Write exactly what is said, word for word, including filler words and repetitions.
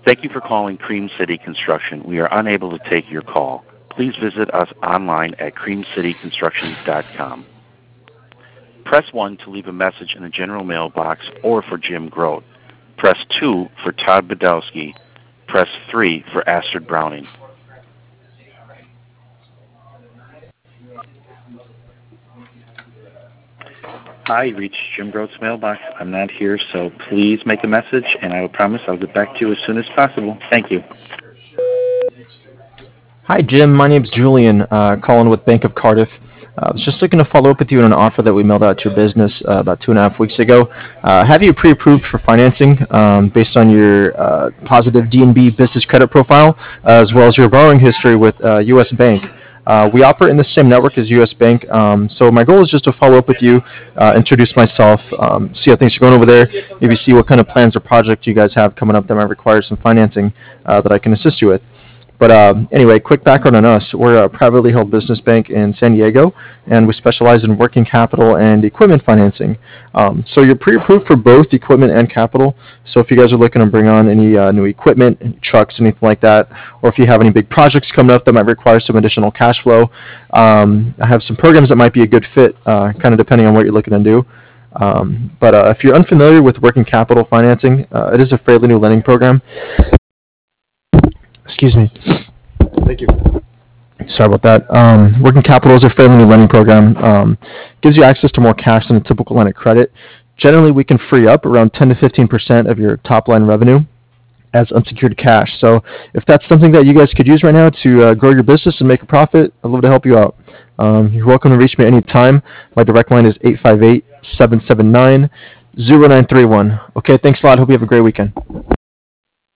Thank you for calling Cream City Construction. We are unable to take your call. Please visit us online at cream city construction dot com. Press one to leave a message in the general mailbox or for Jim Grote. Press two for Todd Badowski. Press three for Astrid Browning. Hi, you reached Jim Grote's mailbox. I'm not here, so please make a message, and I will promise I'll get back to you as soon as possible. Thank you. Hi, Jim. My name's Julian, uh, calling with Bank of Cardiff. Uh, I was just looking to follow up with you on an offer that we mailed out to your business uh, about two and a half weeks ago. Uh, have you pre-approved for financing um, based on your uh, positive D N B business credit profile, uh, as well as your borrowing history with uh, U S Bank? Uh, we operate in the same network as U S Bank, um, so my goal is just to follow up with you, uh, introduce myself, um, see how things are going over there, maybe see what kind of plans or projects you guys have coming up that might require some financing uh, that I can assist you with. But um, anyway, quick background on us. We're a privately held business bank in San Diego, and we specialize in working capital and equipment financing. Um, so you're pre-approved for both equipment and capital. So if you guys are looking to bring on any uh, new equipment, any trucks, anything like that, or if you have any big projects coming up that might require some additional cash flow, um, I have some programs that might be a good fit, uh, kind of depending on what you're looking to do. Um, but uh, if you're unfamiliar with working capital financing, uh, it is a fairly new lending program. Excuse me. Thank you. Sorry about that. Um, working capital is a fairly new lending program. Um, gives you access to more cash than a typical line of credit. Generally, we can free up around ten to fifteen percent of your top line revenue as unsecured cash. So if that's something that you guys could use right now to uh, grow your business and make a profit, I'd love to help you out. Um, you're welcome to reach me anytime. My direct line is eight five eight, seven seven nine, zero nine three one. Okay, thanks a lot. Hope you have a great weekend.